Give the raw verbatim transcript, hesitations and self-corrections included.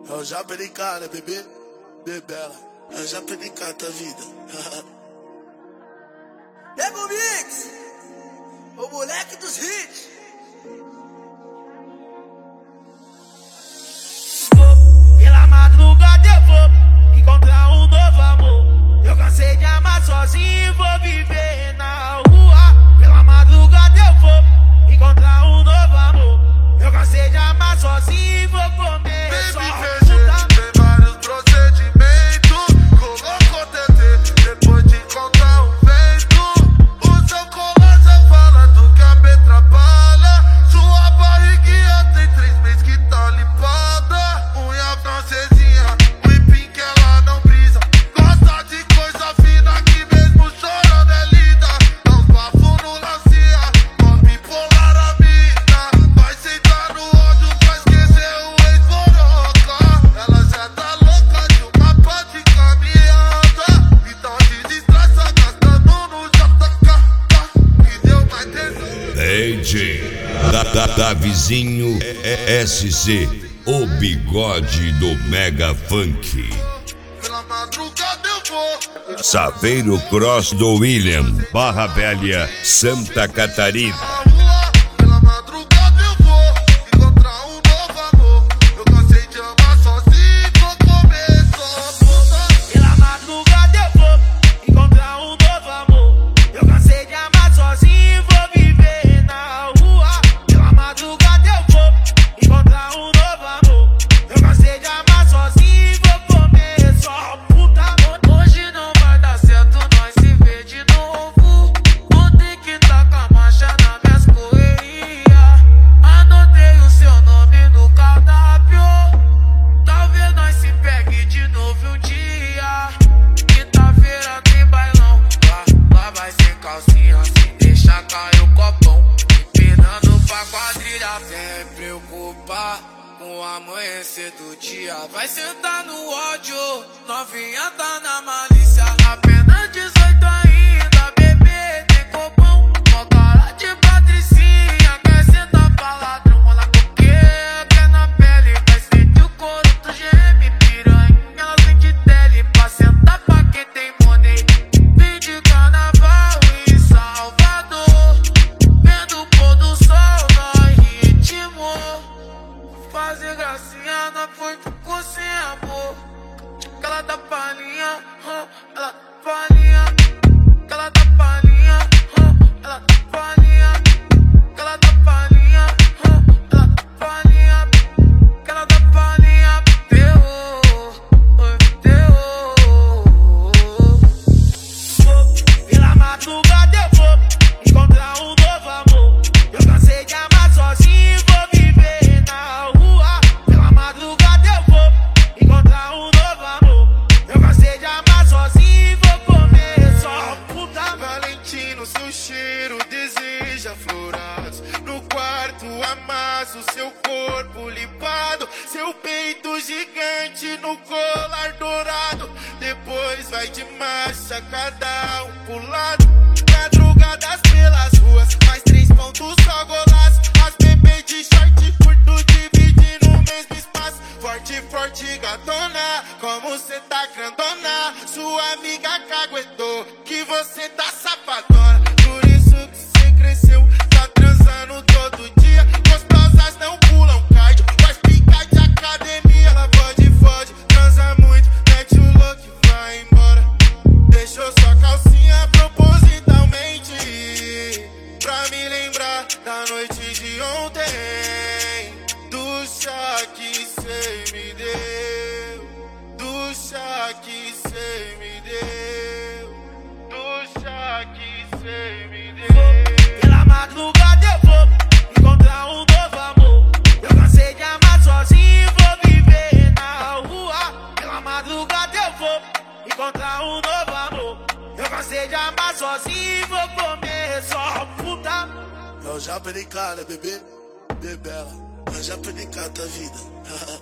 É o Japelicá, né, bebê? Bebela. É o Japelicá, tua vida. Nego Mix, o moleque dos hits. Vou, pela madrugada eu vou encontrar um novo amor. Eu cansei de amar sozinho e vou viver na rua. Pela madrugada eu vou encontrar um novo amor. Eu cansei de amar sozinho e vou comer só puta. Tem vários procedimentos, colocou T T depois de encontrar um vento. O seu colar já fala do que a B trabalha. Sua barriguinha tem três meses que tá limpada. Unha francesinha, whipping que ela não brisa. Gosta de coisa fina que mesmo chorando é linda. Dá uns bafos no lancia, uma bipolar a mina. Vai sentar no ódio pra esquecer o ex-boroca. Ela já tá louca de uma pá de caminhada. Então desestressa gastando no J K. Que deu mais tesão. D J da, da, da vizinho S C, o bigode do Mega Funk. Pela madrugada eu vou. Saveiro Cross do William, Barra Velha, Santa Catarina. Pela madrugada eu vou encontrar um novo amor. Eu cansei de amar sozinho, vou comer só puta. Pela madrugada eu vou encontrar um novo amor. Eu cansei de amar sozinho e vou viver na rua. Pela madrugada eu vou encontrar um novo amor. Eu cansei de amar sozinho e vou comer só puta. Hoje não vai dar certo, nós se vê de novo. Vou ter que tá com a marcha nas minhas correrias. Anotei o seu nome no cardápio. Talvez nós se pegue de novo um dia. Quinta-feira tem bailão. Lá, lá vai ser calcinha, se deixar cair o copão. Empinando pra quadrilha, sem preocupar com o amanhecer do dia. Vai sentar no ódio, novinha tá na malícia. Apenas dezoito ainda, bebê tem copão. Mó cara de patricinha, quer sentar pra ladrão. Olha coqueia, quer na pele. Vai sentir o couro do G M, piranha. Ela sente tele pra sentar pra quem tem money. Vim de carnaval em Salvador, vendo o pôr do sol no ritmo. Fazer gracinha não foi ficou sem amor. Que ela tá palhinha, huh, ela tá palhinha. Que ela tá palhinha, huh, ela tá palhinha. Que ela tá palhinha, huh, ela tá palhinha. Que ela tá palhinha, terror, oi, terror. Vou, pela madrugada eu vou encontrar um novo amor. Eu cansei de amar sozinho e vou viver na rua. Pela madrugada eu vou encontrar um novo amor. Eu cansei de amar sozinho e vou comer só puta. Valentino, seu cheiro deseja florados. No quarto amasso seu corpo limpado. Seu peito gigante no colar dourado. Depois vai de marcha, cada um pro lado. Madrugadas pelas ruas, mais três pontos só golaço. As bebês de short curto dividindo o mesmo espaço. Forte, forte, gatona, como cê tá grandona. Sua amiga caguetou que você tá safadona. Por isso que cê cresceu, tá transando todo dia. Gostosas não pulam cardio, faz pica de academia. Ela fode, fode, transa muito, mete o louco e vai embora. Deixou sua calcinha propositalmente pra me lembrar da noite de ontem. Do chá que cê me deu, do chá que cê me deu, do chá que cê me deu. Pela madrugada eu vou encontrar um novo amor. Eu cansei de amar sozinho e vou viver na rua. Pela madrugada eu vou encontrar um novo amor. Eu cansei de amar sozinho e vou comer só puta. É o Japelicá, né, bebê? Bebela. É o Japelicá, tua vida.